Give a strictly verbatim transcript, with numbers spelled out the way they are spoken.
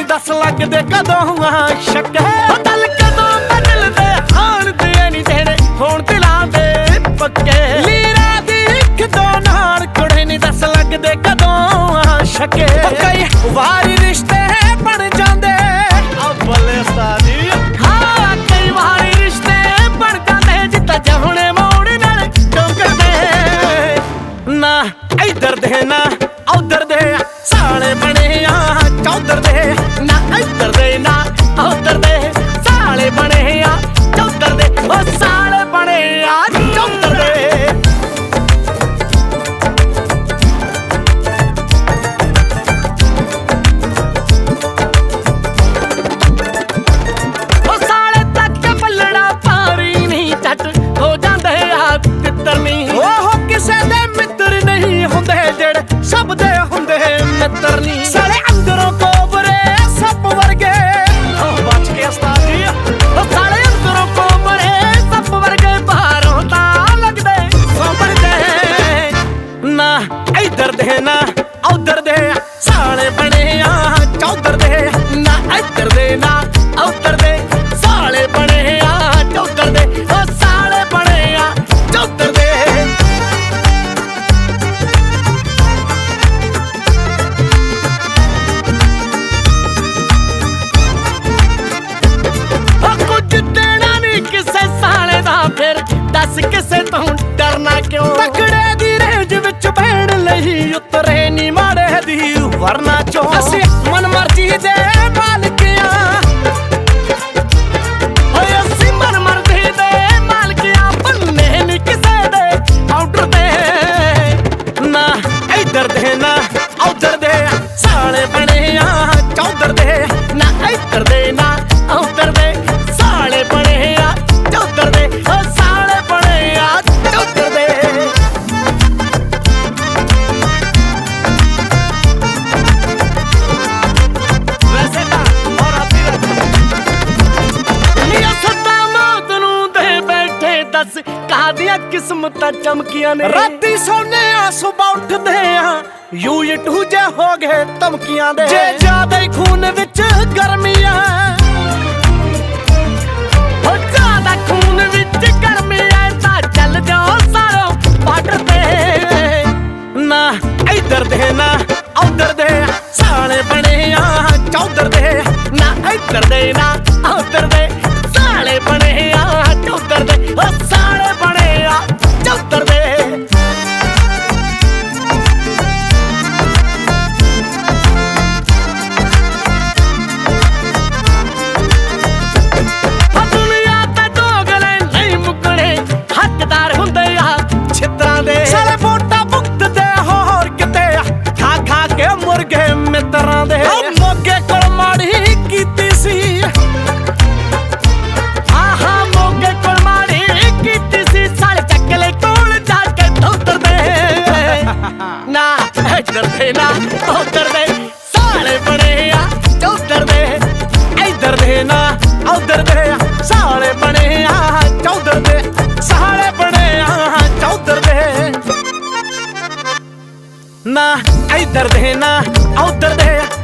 दस लगदे कदों आ शक है दिल कदों बदलदे हाल दे नहीं तेरे होण दिलां दे पक्के लीरा दी इक दो नाल कुड़े नहीं दस लगदे कदों आ शक कई वारी रिश्ते बन जांदे अव्वल उस्तादी हाँ कई वारी रिश्ते बन जांदे जिद्दां जहुणे मोड़ नाल टोकदे ना इधर दे ना उधर दे साले बने आ चौधर दे ना इधर दे ना उधर दे साले बने आ चौधर दे ओ साले बने आ चौधर दे ओ साले तक पलड़ा पारी नहीं झट हो जांदे आ तितर नहीं ओह किसे दे मित्र नहीं हुंदे जेड़े सब दे हुंदे मित्र नहीं साले अंदरों कोबरे सब वर्गे ओ बच के उस्ताद जी ओ साले अंदरों कोबरे सब वर्गे बाहरों ता लगदे सोबर दे ना इधर दे ना उधर दे साले बने आ चौधर दे ना इधर दे ना उधर दे साले बने आ चौधर दे ओ साले बने आ चौधर दे फिर दस किसे तो डरना क्यों तकड़े दी रेंज विच बैण लही उतरे नी माड़े दी वरना चो असी मन मर्जी दे मालकियां ओए असी मन मर्जी दे मालकियां बनने नी किसे दे ऑर्डर दे ना इधर दे ना उधर दे साले बने आ चौधर दे ना इधर दे ना उधर दे साले बने आ चौधर दे ओ साले बने आ चौधर दे वैसे ता और आती नीया सदा मौत नू दे बैठे दस कादियां किस्मतां चमकियां ने राती सोने आ सुबह उठदे आ यू टू जे हो गए धमकियां दे जे ज्यादा ही खून विच गर्मियां हो ज्यादा खून विच गर्मियां ता चल जाओ सारो बार्डर ते ना इधर दे ना उधर दे साले बने आ चौधर दे ना इधर दे ना उधर दे साले बने आ चौधर दे ओ साले बने आ चौधर दे मित्रां दे मोगे कोल माड़ी कीती सी हाँ हाँ मोगे कोल माड़ी कीती सी साले चकले कोल जाके धोतर दे ना इधर दे ना उधर दे साले बने आ चौधर दे इधर दे ना उधर दे साले बने आ चौधर दे साले बने आ चौधर दे ना इधर दे ना उधर दे